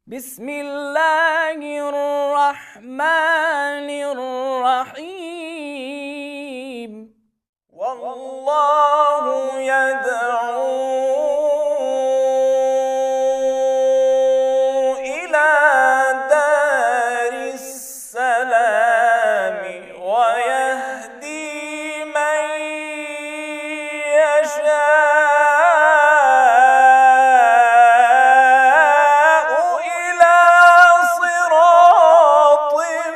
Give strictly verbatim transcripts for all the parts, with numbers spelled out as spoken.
بسم الله الرحمن الرحيم. والله يدعو إلى دار السلام ويهدي من يشاء إلى صراط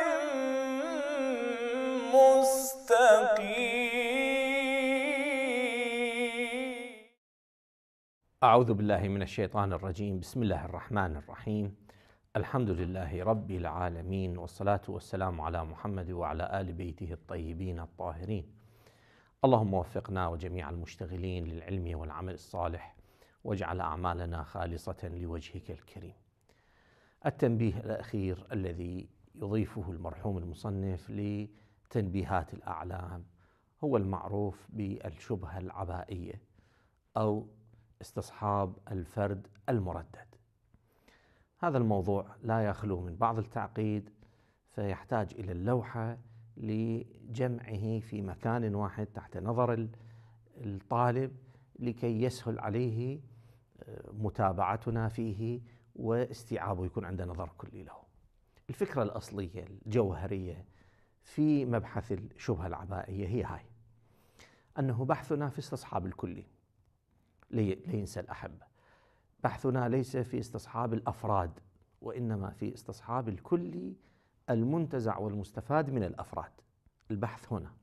مستقيم. أعوذ بالله من الشيطان الرجيم. بسم الله الرحمن الرحيم. الحمد لله رب العالمين، والصلاة والسلام على محمد وعلى آل بيته الطيبين الطاهرين. اللهم وفقنا وجميع المشتغلين للعلم والعمل الصالح، واجعل أعمالنا خالصة لوجهك الكريم. التنبيه الأخير الذي يضيفه المرحوم المصنف لتنبيهات الأعلام هو المعروف بالشبهة العبائية أو استصحاب الفرد المردد. هذا الموضوع لا يخلو من بعض التعقيد، فيحتاج إلى اللوحة لجمعه في مكان واحد تحت نظر الطالب لكي يسهل عليه متابعتنا فيه واستيعابه، يكون عنده نظر كلي له. الفكرة الأصلية الجوهرية في مبحث الشبهة العبائية هي هاي: أنه بحثنا في استصحاب الكلي. لينسى الأحبة، بحثنا ليس في استصحاب الأفراد، وإنما في استصحاب الكلي المنتزع والمستفاد من الأفراد. البحث هنا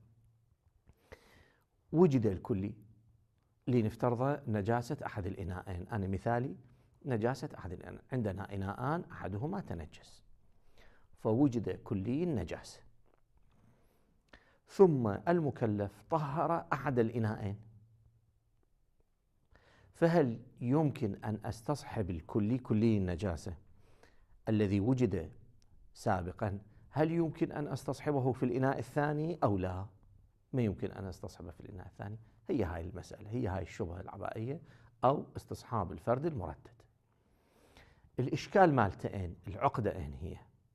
وجد الكلي، لنفترض نجاسة أحد الإناءين. أنا مثالي نجاسة أحد الإناءين، عندنا إناءان أحدهما تنجس، فوجد كلي النجاسة، ثم المكلف طهر أحد الإناءين. فهل يمكن أن أستصحب الكلي كلي النجاسة الذي وجد سابقا؟ هل يمكن أن أستصحبه في الإناء الثاني أو لا؟ ما يمكن أن أستصحبه في الإناء الثاني. هي هاي المسألة، هي هاي الشبهة العبائية أو استصحاب الفرد المردد. الإشكال مالتين، العقدة أين هي؟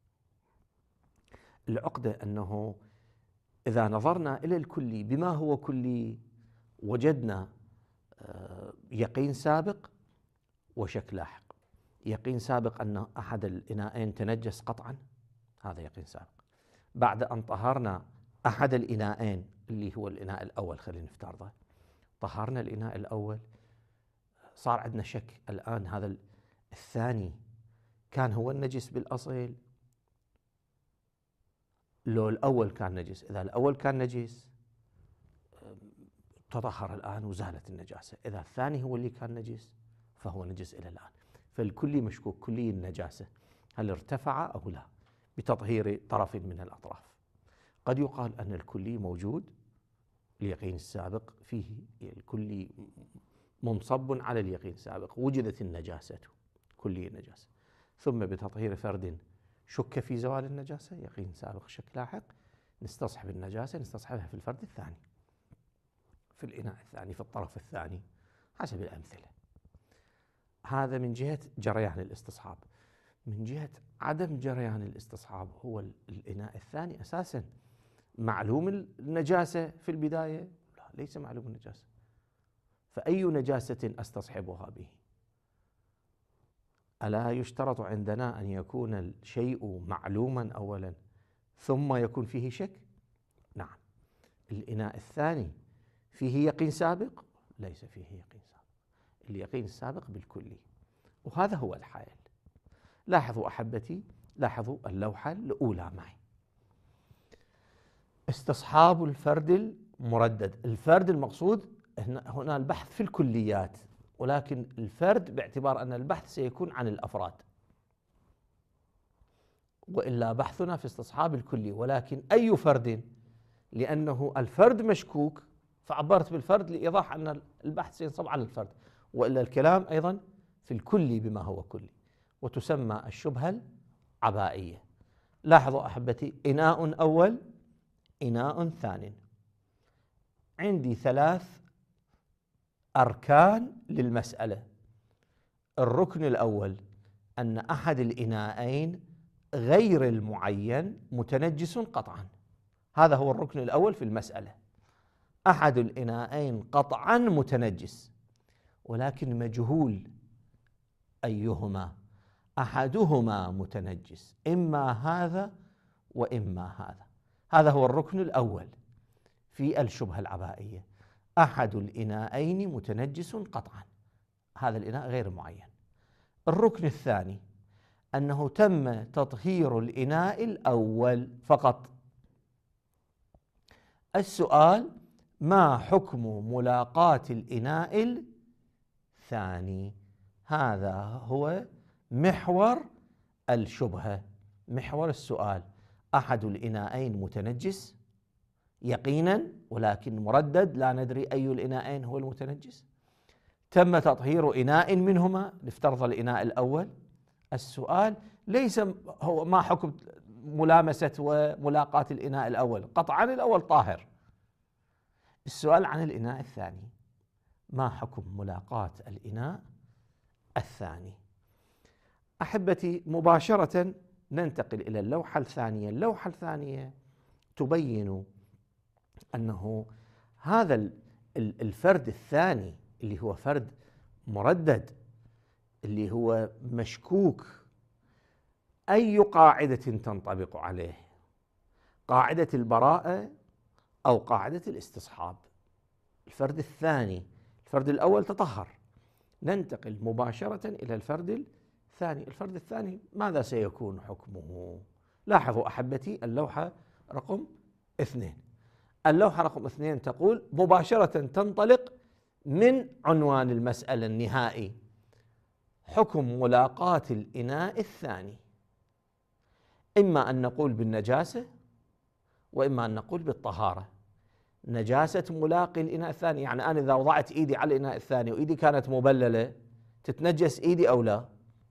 العقدة أنه إذا نظرنا إلى الكلي بما هو كلي وجدنا يقين سابق وشك لاحق. يقين سابق أن أحد الإناءين تنجس قطعا، هذا يقين سابق. بعد أن طهرنا أحد الإناءين اللي هو الإناء الأول، خلينا نفترضه، طهرنا الإناء الأول، صار عندنا شك الآن هذا الثاني كان هو النجس بالأصل لو الأول كان نجس. إذا الأول كان نجس تطهر الآن وزالت النجاسة، إذا الثاني هو اللي كان نجس فهو نجس إلى الآن. فالكلي مشكوك، كلي النجاسة هل ارتفع أو لا بتطهير طرف من الأطراف. قد يقال أن الكلي موجود، اليقين السابق فيه، الكلي منصب على اليقين السابق، وجدت النجاسة كلي النجاسة، ثم بتطهير فرد شك في زوال النجاسة، يقين سابق شك لاحق، نستصحب النجاسة، نستصحبها في الفرد الثاني، في الإناء الثاني، في الطرف الثاني، حسب الأمثلة. هذا من جهة جريان الاستصحاب. من جهة عدم جريان الاستصحاب، هو الإناء الثاني أساساً معلوم النجاسة في البداية؟ لا، ليس معلوم النجاسة، فأي نجاسة أستصحبها به؟ ألا يشترط عندنا أن يكون الشيء معلوماً أولاً ثم يكون فيه شك؟ نعم. الإناء الثاني فيه يقين سابق؟ ليس فيه يقين سابق، اليقين السابق بالكلي، وهذا هو الحائل. لاحظوا أحبتي، لاحظوا اللوحة الأولى معي، استصحاب الفرد المردد. الفرد المقصود هنا البحث في الكليات، ولكن الفرد باعتبار أن البحث سيكون عن الأفراد، وإلا بحثنا في استصحاب الكلي. ولكن أي فرد؟ لأنه الفرد مشكوك فعبرت بالفرد لإيضاح أن البحث سينصب على الفرد، وإلا الكلام أيضا في الكلي بما هو كلي، وتسمى الشبهة العبائية. لاحظوا أحبتي، إناء أول، إناء ثاني. عندي ثلاث أركان للمسألة. الركن الأول أن أحد الإناءين غير المعين متنجس قطعا. هذا هو الركن الأول في المسألة. أحد الإناءين قطعا متنجس، ولكن مجهول أيهما. أحدهما متنجس، إما هذا وإما هذا. هذا هو الركن الأول في الشبهة العبائية. أحد الإناءين متنجس قطعا، هذا الإناء غير معين. الركن الثاني أنه تم تطهير الإناء الأول فقط. السؤال: ما حكم ملاقاة الإناء الثاني؟ هذا هو محور الشبهة، محور السؤال. أحد الإناءين متنجس يقينا، ولكن مردد، لا ندري أي الإناءين هو المتنجس. تم تطهير إناء منهما، نفترض الإناء الأول. السؤال ليس هو ما حكم ملامسة وملاقاة الإناء الأول، قطعا الأول طاهر. السؤال عن الإناء الثاني: ما حكم ملاقاة الإناء الثاني؟ أحبتي، مباشرة ننتقل إلى اللوحة الثانية. اللوحة الثانية تبين أنه هذا الفرد الثاني اللي هو فرد مردد، اللي هو مشكوك، أي قاعدة تنطبق عليه؟ قاعدة البراءة أو قاعدة الاستصحاب؟ الفرد الثاني، الفرد الأول تطهر، ننتقل مباشرة إلى الفرد الثاني. الفرد الثاني ماذا سيكون حكمه؟ لاحظوا أحبتي اللوحة رقم اثنين. اللوحة رقم اثنين تقول مباشرة، تنطلق من عنوان المسألة النهائي: حكم ملاقاة الإناء الثاني. إما أن نقول بالنجاسة وإما أن نقول بالطهارة. نجاسة ملاقي الإناء الثاني، يعني أنا إذا وضعت إيدي على الإناء الثاني وإيدي كانت مبللة تتنجس إيدي أو لا؟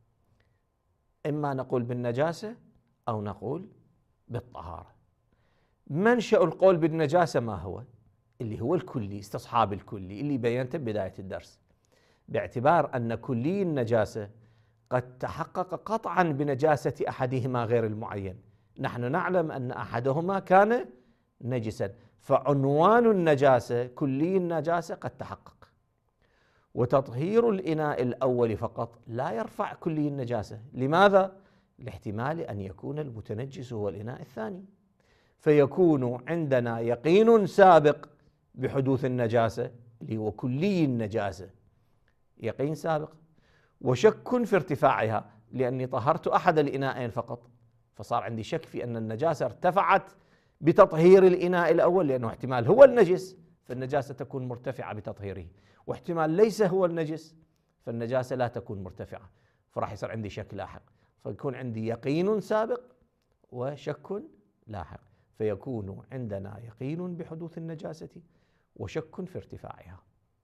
إما نقول بالنجاسة أو نقول بالطهارة. منشأ القول بالنجاسة ما هو؟ اللي هو الكلي، استصحاب الكلي اللي بينته بداية الدرس، باعتبار أن كلي النجاسة قد تحقق قطعا بنجاسة أحدهما غير المعين. نحن نعلم أن أحدهما كان نجسا، فعنوان النجاسة كلي النجاسة قد تحقق. وتطهير الإناء الأول فقط لا يرفع كلي النجاسة. لماذا؟ لاحتمال أن يكون المتنجس هو الإناء الثاني، فيكون عندنا يقين سابق بحدوث النجاسة اللي هو كلي النجاسة، يقين سابق، وشك في ارتفاعها لأني طهرت أحد الإناءين فقط، فصار عندي شك في أن النجاسة ارتفعت بتطهير الإناء الأول، لأنه احتمال هو النجس فالنجاسة تكون مرتفعة بتطهيره، واحتمال ليس هو النجس فالنجاسة لا تكون مرتفعة، فراح يصير عندي شك لاحق، فيكون عندي يقين سابق وشك لاحق، فيكون عندنا يقين بحدوث النجاسة وشك في ارتفاعها،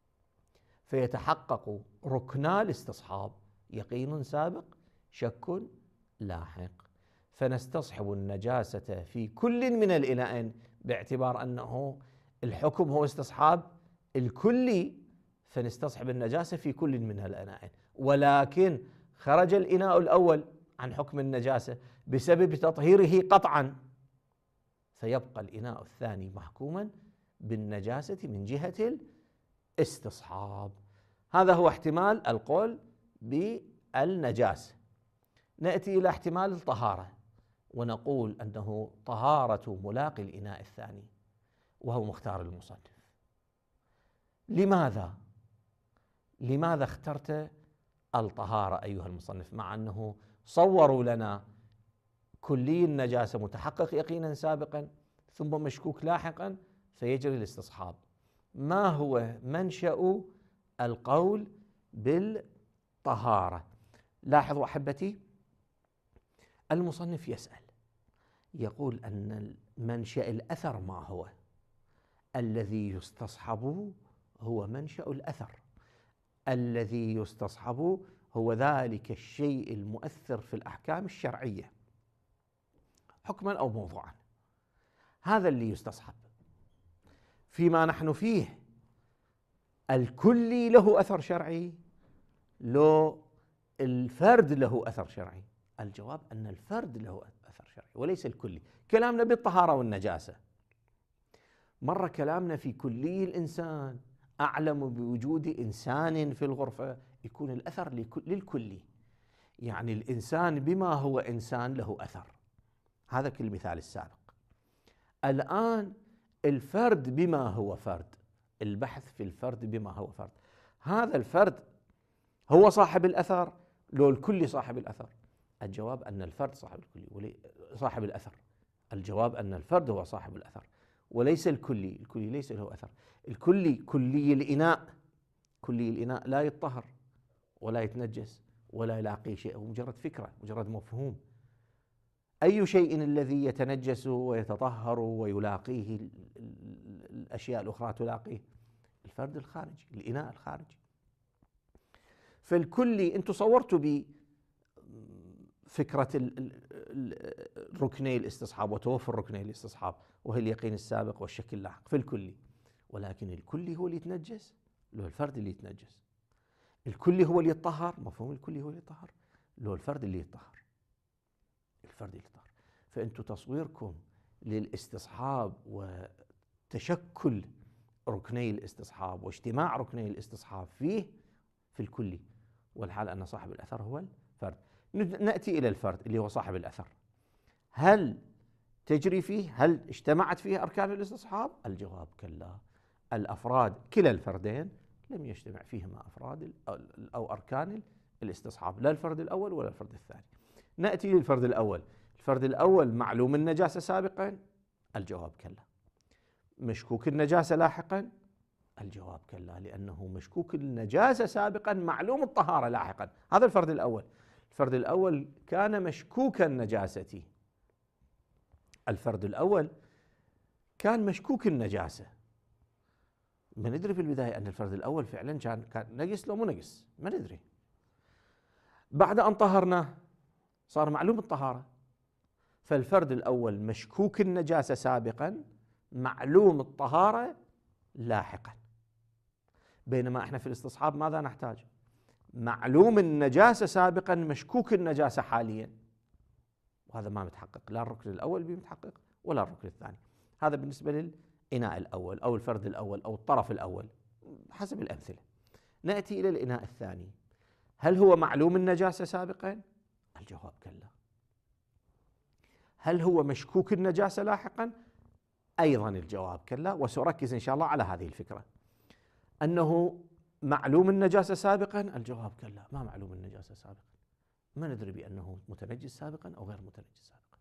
فيتحقق ركنا الاستصحاب: يقين سابق، شك لاحق. فنستصحب النجاسة في كل من الإناءين، باعتبار أنه الحكم هو استصحاب الكلي، فنستصحب النجاسة في كل من الإناءين. ولكن خرج الإناء الأول عن حكم النجاسة بسبب تطهيره قطعا، فيبقى الإناء الثاني محكوما بالنجاسة من جهة الاستصحاب. هذا هو احتمال القول بالنجاسة. نأتي إلى احتمال الطهارة ونقول أنه طهارة ملاقي الإناء الثاني، وهو مختار المصنف. لماذا؟ لماذا اخترت الطهارة أيها المصنف، مع أنه صوروا لنا كلي النجاسة متحقق يقينا سابقا ثم مشكوك لاحقا فيجري الاستصحاب؟ ما هو منشأ القول بالطهارة؟ لاحظوا أحبتي، المصنف يسأل، يقول أن منشأ الأثر ما هو؟ الذي يستصحب هو منشأ الأثر، الذي يستصحب هو ذلك الشيء المؤثر في الأحكام الشرعية حكما أو موضوعا، هذا اللي يستصحب. فيما نحن فيه الكلي له أثر شرعي، لو الفرد له أثر شرعي؟ الجواب أن الفرد له أثر شرعي وليس الكلي. كلامنا بالطهارة والنجاسة، مرة كلامنا في كلي الإنسان، أعلم بوجود إنسان في الغرفة، يكون الأثر للكلي، يعني الإنسان بما هو إنسان له أثر. هذا كالمثال السابق. الآن الفرد بما هو فرد، البحث في الفرد بما هو فرد، هذا الفرد هو صاحب الأثر لو الكلي صاحب الأثر؟ الجواب أن الفرد صاحب الكلي صاحب الأثر. الجواب أن الفرد هو صاحب الأثر وليس الكلي. الكلي ليس له أثر. الكلي كلي الإناء، كلي الإناء لا يطهر ولا يتنجس ولا يلاقي شيء، هو مجرد فكرة، مجرد مفهوم. أي شيء الذي يتنجس ويتطهر ويلاقيه الأشياء الأخرى تلاقيه؟ الفرد الخارجي، الإناء الخارجي. فالكلي أنتم صورتوا بفكرة ركني الاستصحاب وتوفر ركني الاستصحاب وهي اليقين السابق والشك اللاحق في الكلي، ولكن الكلي هو اللي يتنجس لو الفرد اللي يتنجس؟ الكلي هو اللي يتطهر، مفهوم الكلي هو اللي يتطهر لو الفرد اللي يتطهر؟ الفرد اللي يتطهر. فأنتم تصويركم للاستصحاب وتشكل ركني الاستصحاب واجتماع ركني الاستصحاب فيه في الكلي، والحال أن صاحب الأثر هو الفرد. نأتي إلى الفرد اللي هو صاحب الأثر، هل تجري فيه، هل اجتمعت فيه أركان الاستصحاب؟ الجواب كلا. الأفراد كلا الفردين لم يجتمع فيهما أفراد أو أركان الاستصحاب، لا الفرد الأول ولا الفرد الثاني. نأتي للفرد الأول. الفرد الأول معلوم النجاسة سابقا؟ الجواب كلا. مشكوك النجاسة لاحقا؟ الجواب كلا، لأنه مشكوك النجاسة سابقا معلوم الطهارة لاحقا. هذا الفرد الأول. الفرد الأول كان مشكوك النجاسة. الفرد الأول كان مشكوك النجاسة. ما ندري في البداية أن الفرد الأول فعلا كان كان نجس لو مو نجس، ما ندري. بعد أن طهرناه صار معلوم الطهارة. فالفرد الأول مشكوك النجاسة سابقا معلوم الطهارة لاحقا. بينما احنا في الاستصحاب ماذا نحتاج؟ معلوم النجاسة سابقا مشكوك النجاسة حاليا، وهذا ما متحقق، لا الركن الأول بمتحقق ولا الركن الثاني. هذا بالنسبة للإناء الأول أو الفرد الأول أو الطرف الأول حسب الأمثلة. نأتي إلى الإناء الثاني، هل هو معلوم النجاسة سابقا؟ الجواب كلا. هل هو مشكوك النجاسة لاحقا؟ أيضا الجواب كلا. وسأركز إن شاء الله على هذه الفكرة، أنه معلوم النجاسة سابقا؟ الجواب كلا، ما معلوم النجاسة سابقا، ما ندري بأنه متنجس سابقا أو غير متنجس سابقا.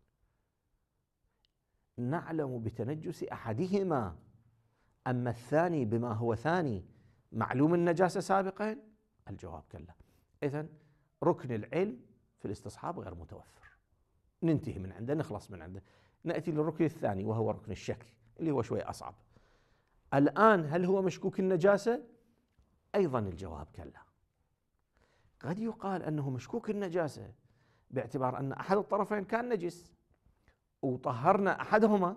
نعلم بتنجس أحدهما، أما الثاني بما هو ثاني معلوم النجاسة سابقا؟ الجواب كلا. إذن ركن العلم في الاستصحاب غير متوفر، ننتهي من عنده، نخلص من عنده. نأتي للركن الثاني وهو ركن الشك اللي هو شوي أصعب. الآن هل هو مشكوك النجاسة؟ أيضا الجواب كلا. قد يقال أنه مشكوك النجاسة باعتبار أن أحد الطرفين كان نجس وطهرنا أحدهما،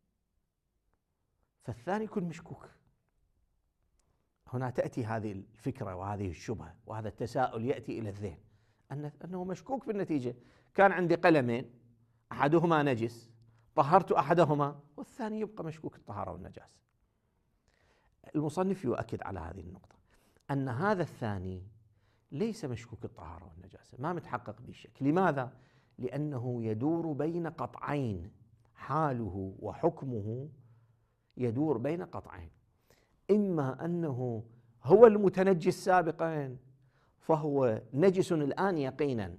فالثاني يكون مشكوك. هنا تأتي هذه الفكرة وهذه الشبهة وهذا التساؤل يأتي إلى الذهن، أن أنه مشكوك بالنتيجة. كان عندي قلمين أحدهما نجس، طهرت أحدهما والثاني يبقى مشكوك الطهارة والنجاسة. المصنف يؤكد على هذه النقطة، أن هذا الثاني ليس مشكوك الطهارة والنجاسة، ما متحقق به الشك. لماذا؟ لأنه يدور بين قطعين، حاله وحكمه يدور بين قطعين. إما أنه هو المتنجس سابقا فهو نجس الآن يقينا،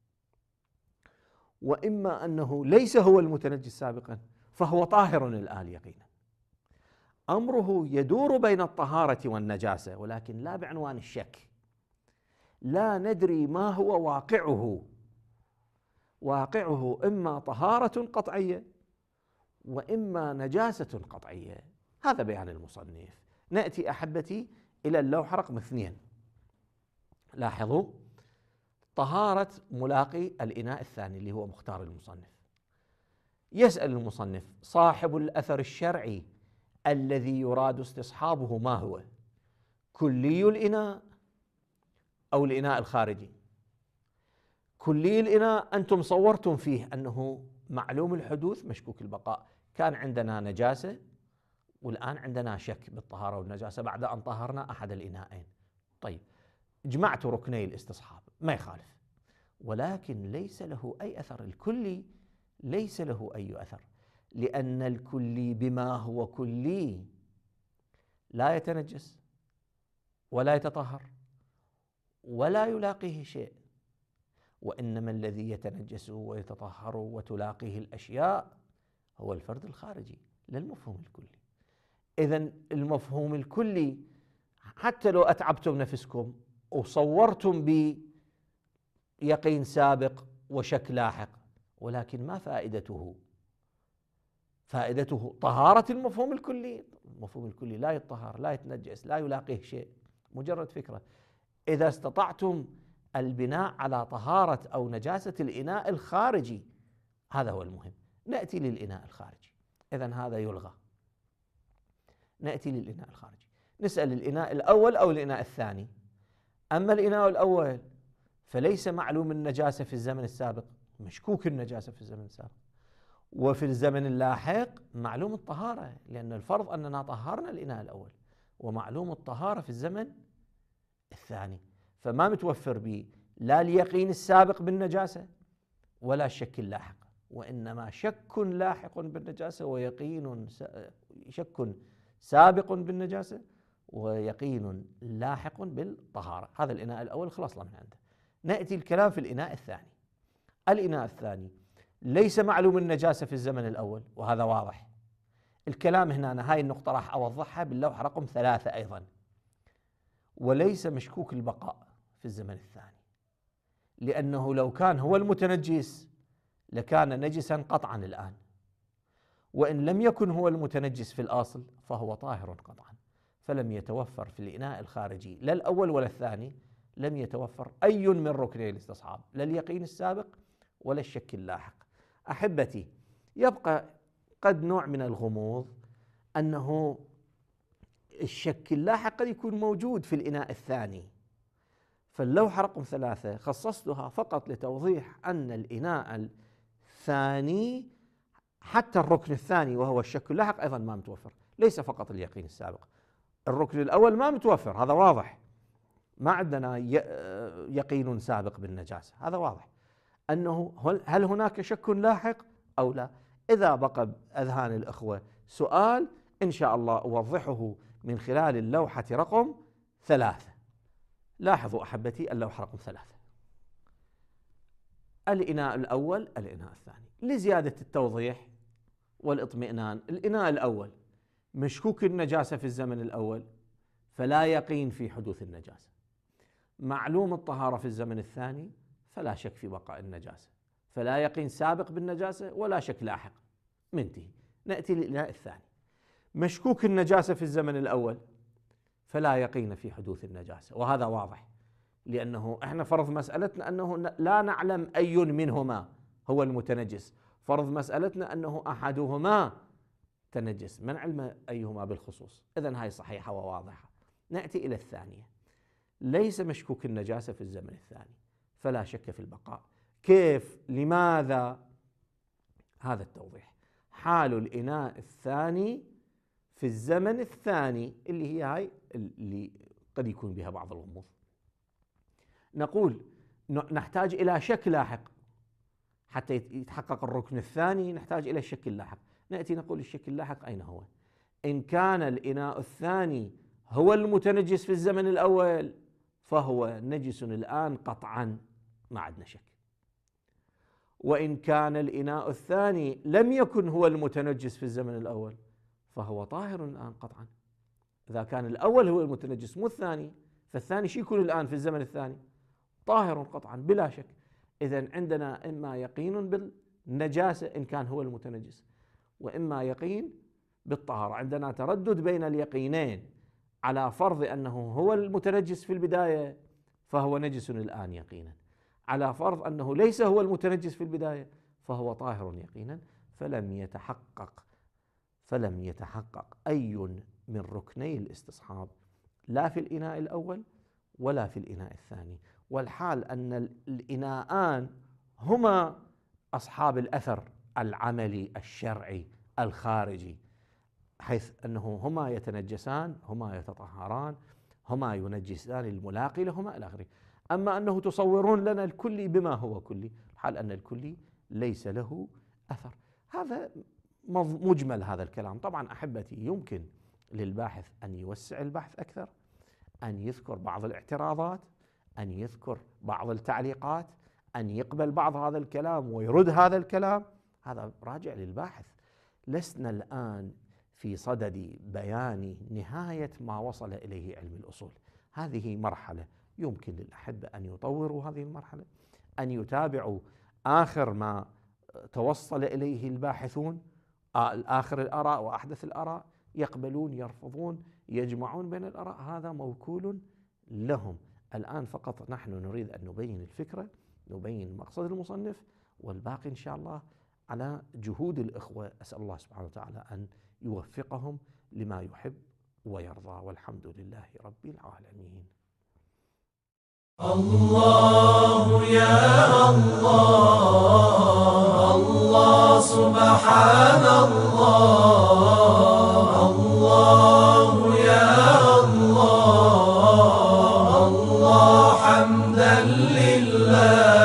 وإما أنه ليس هو المتنجس سابقا فهو طاهر الآن يقينا. أمره يدور بين الطهارة والنجاسة، ولكن لا بعنوان الشك. لا ندري ما هو واقعه. واقعه إما طهارة قطعية وإما نجاسة قطعية. هذا بيان المصنف. نأتي أحبتي إلى اللوحة رقم اثنين. لاحظوا طهارة ملاقي الإناء الثاني اللي هو مختار المصنف. يسأل المصنف صاحب الأثر الشرعي الذي يراد استصحابه ما هو؟ كلي الإناء أو الإناء الخارجي؟ كلي الإناء أنتم صورتم فيه أنه معلوم الحدوث مشكوك البقاء، كان عندنا نجاسة والآن عندنا شك بالطهارة والنجاسة بعد أن طهرنا أحد الإناءين. طيب جمعت ركني الاستصحاب ما يخالف، ولكن ليس له أي أثر. الكلي ليس له أي أثر، لأن الكلي بما هو كلي لا يتنجس ولا يتطهر ولا يلاقيه شيء، وإنما الذي يتنجس ويتطهر وتلاقيه الأشياء هو الفرد الخارجي لا المفهوم الكلي. إذن المفهوم الكلي حتى لو أتعبتم نفسكم وصورتم بيقين سابق وشك لاحق، ولكن ما فائدته؟ فائدته طهارة المفهوم الكلي. المفهوم الكلي لا يتطهر لا يتنجس لا يلاقيه شيء، مجرد فكرة. إذا استطعتم البناء على طهارة أو نجاسة الإناء الخارجي هذا هو المهم. نأتي للإناء الخارجي، إذن هذا يلغى. نأتي للإناء الخارجي، نسأل الإناء الأول أو الإناء الثاني. أما الإناء الأول فليس معلوم النجاسة في الزمن السابق، مشكوك النجاسة في الزمن السابق، وفي الزمن اللاحق معلوم الطهارة، لأن الفرض أننا طهرنا الإناء الأول، ومعلوم الطهارة في الزمن الثاني، فما متوفر به لا اليقين السابق بالنجاسة ولا الشك اللاحق، وإنما شك لاحق بالنجاسة ويقين شك سابق بالنجاسة ويقين لاحق بالطهارة. هذا الإناء الأول خلصنا من عنده. نأتي الكلام في الإناء الثاني. الإناء الثاني ليس معلوم النجاسة في الزمن الأول، وهذا واضح. الكلام هنا هاي النقطة راح أوضحها باللوحة رقم ثلاثة أيضا. وليس مشكوك البقاء في الزمن الثاني، لأنه لو كان هو المتنجس لكان نجسا قطعا الآن، وإن لم يكن هو المتنجس في الأصل فهو طاهر قطعا، فلم يتوفر في الإناء الخارجي لا الأول ولا الثاني، لم يتوفر أي من ركني الاستصحاب، لا اليقين السابق ولا الشك اللاحق. أحبتي، يبقى قد نوع من الغموض أنه الشك اللاحق قد يكون موجود في الإناء الثاني، فاللوحة رقم ثلاثة خصصتها فقط لتوضيح أن الإناء الثاني حتى الركن الثاني وهو الشك اللاحق أيضا ما متوفر، ليس فقط اليقين السابق. الركن الأول ما متوفر، هذا واضح، ما عندنا يقين سابق بالنجاسة، هذا واضح. أنه هل هناك شك لاحق أو لا؟ إذا بقى بأذهان الأخوة سؤال إن شاء الله أوضحه من خلال اللوحة رقم ثلاثة. لاحظوا أحبتي اللوحة رقم ثلاثة، الإناء الأول الإناء الثاني. لزيادة التوضيح والإطمئنان، الإناء الأول مشكوك النجاسة في الزمن الأول فلا يقين في حدوث النجاسة، معلوم الطهارة في الزمن الثاني فلا شك في بقاء النجاسة، فلا يقين سابق بالنجاسة ولا شك لاحق، منتهي. نأتي للإناء الثاني، مشكوك النجاسة في الزمن الأول فلا يقين في حدوث النجاسة، وهذا واضح، لأنه احنا فرض مسألتنا أنه لا نعلم أي منهما هو المتنجس، فرض مسألتنا أنه أحدهما تنجس، من علم أيهما بالخصوص، إذن هاي صحيحة وواضحة. نأتي إلى الثانية، ليس مشكوك النجاسة في الزمن الثاني فلا شك في البقاء. كيف؟ لماذا؟ هذا التوضيح. حال الإناء الثاني في الزمن الثاني اللي هي هاي اللي قد يكون بها بعض الغموض. نقول نحتاج إلى شك لاحق حتى يتحقق الركن الثاني، نحتاج إلى الشك اللاحق. نأتي نقول الشك اللاحق أين هو؟ إن كان الإناء الثاني هو المتنجس في الزمن الأول فهو نجس الآن قطعا، ما عندنا شك. وإن كان الإناء الثاني لم يكن هو المتنجس في الزمن الأول فهو طاهر الآن قطعا. إذا كان الأول هو المتنجس مو الثاني، فالثاني شو يكون الآن في الزمن الثاني؟ طاهر قطعا بلا شك. إذن عندنا إما يقين بالنجاسة إن كان هو المتنجس، وإما يقين بالطهارة. عندنا تردد بين اليقينين، على فرض أنه هو المتنجس في البداية فهو نجس الآن يقينا، على فرض أنه ليس هو المتنجس في البداية فهو طاهر يقينا. فلم يتحقق فلم يتحقق أي من ركني الاستصحاب لا في الإناء الأول ولا في الإناء الثاني، والحال أن الإناءان هما أصحاب الأثر العملي الشرعي الخارجي، حيث أنه هما يتنجسان، هما يتطهران، هما ينجسان الملاقي لهما إلى آخره. أما أنه تصورون لنا الكلي بما هو كلي، الحال أن الكلي ليس له أثر. هذا مجمل هذا الكلام. طبعا أحبتي يمكن للباحث أن يوسع البحث أكثر، أن يذكر بعض الاعتراضات، أن يذكر بعض التعليقات، أن يقبل بعض هذا الكلام ويرد هذا الكلام، هذا راجع للباحث. لسنا الآن في صدد بيان نهاية ما وصل إليه علم الأصول. هذه مرحلة يمكن للأحبة أن يطوروا هذه المرحلة، أن يتابعوا آخر ما توصل إليه الباحثون، آخر الآراء وأحدث الآراء، يقبلون يرفضون يجمعون بين الآراء، هذا موكول لهم. الآن فقط نحن نريد أن نبين الفكرة، نبين مقصد المصنف، والباقي إن شاء الله على جهود الإخوة. أسأل الله سبحانه وتعالى أن يوفقهم لما يحب ويرضى، والحمد لله رب العالمين. الله يا الله، الله سبحان الله، الله يا الله، الله حمدا لله.